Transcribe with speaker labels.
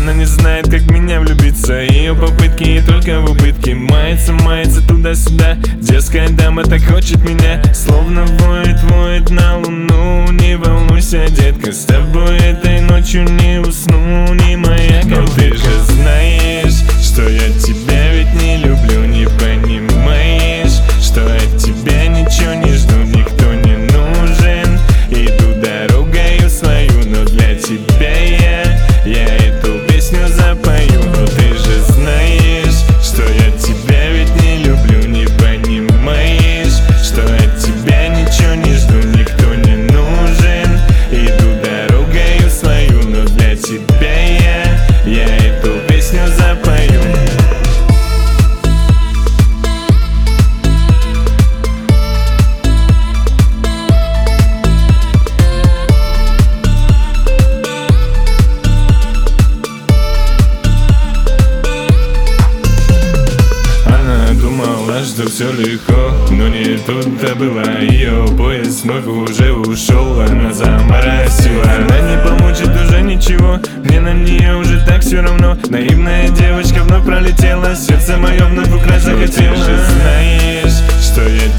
Speaker 1: Она не знает, как меня влюбиться. Ее попытки только в убытке. Мается туда-сюда. Дерзкая дама так хочет меня. Словно воет на луну. Не волнуйся, детка, с тобой этой ночью не усну. Не моя компьютер. Но ты же знаешь, что я тебя ведь не люблю. Не понимаешь, что от тебя ничего не жду. Никто не нужен. Иду дорогою свою, но для тебя я эту песню запою. Но ты же знаешь, что я тебя ведь не люблю. Не понимаешь, что от тебя ничего не жду. Никто не нужен. Иду дорогою свою, но для тебя я эту песню запою. Что все легко, но не тут-то было. Ее поезд вновь уже ушел, она заморосила. Она не получит уже ничего, мне на нее уже так все равно. Наивная девочка вновь пролетела, сердце мое вновь украсть захотела. Ты же знаешь, что я